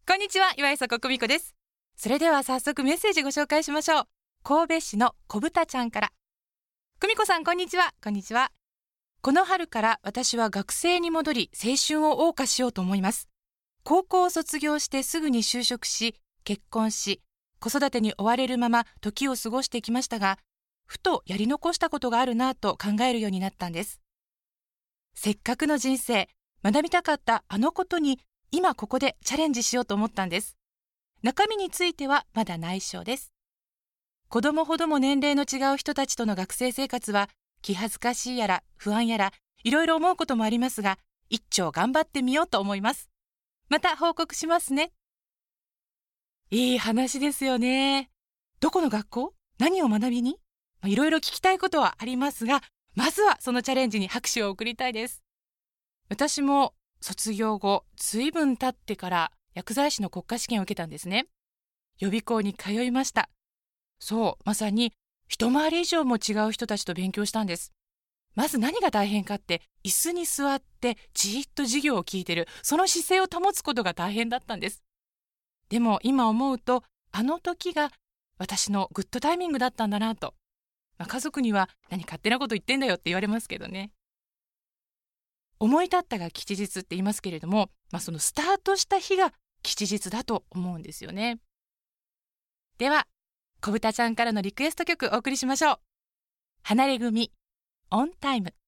こんにちは、岩井迫久美子です。それでは早速メッセージご紹介しましょう。神戸市の小豚ちゃんから。久美子さん、こんにちは。こんにちは。この春から私は学生に戻り、青春を謳歌しようと思います。高校を卒業してすぐに就職し、結婚し、子育てに追われるまま時を過ごしてきましたが、ふとやり残したことがあるなと考えるようになったんです。せっかくの人生、学びたかったあのことに今ここでチャレンジしようと思ったんです。中身についてはまだ内緒です。子供ほども年齢の違う人たちとの学生生活は気恥ずかしいやら不安やらいろいろ思うこともありますが、一丁頑張ってみようと思います。また報告しますね。いい話ですよね。どこの学校？何を学びに？いろいろ聞きたいことはありますが、まずはそのチャレンジに拍手を送りたいです。私も卒業後、随分経ってから薬剤師の国家試験を受けたんですね。予備校に通いました。そう、まさに一回り以上も違う人たちと勉強したんです。まず何が大変かって、椅子に座ってじーっと授業を聞いてる、その姿勢を保つことが大変だったんです。でも今思うと、あの時が私のグッドタイミングだったんだなと。家族には何勝手なこと言ってんだよって言われますけどね。思い立ったが吉日って言いますけれども、そのスタートした日が吉日だと思うんですよね。では、小豚ちゃんからのリクエスト曲お送りしましょう。離れ組、オンタイム。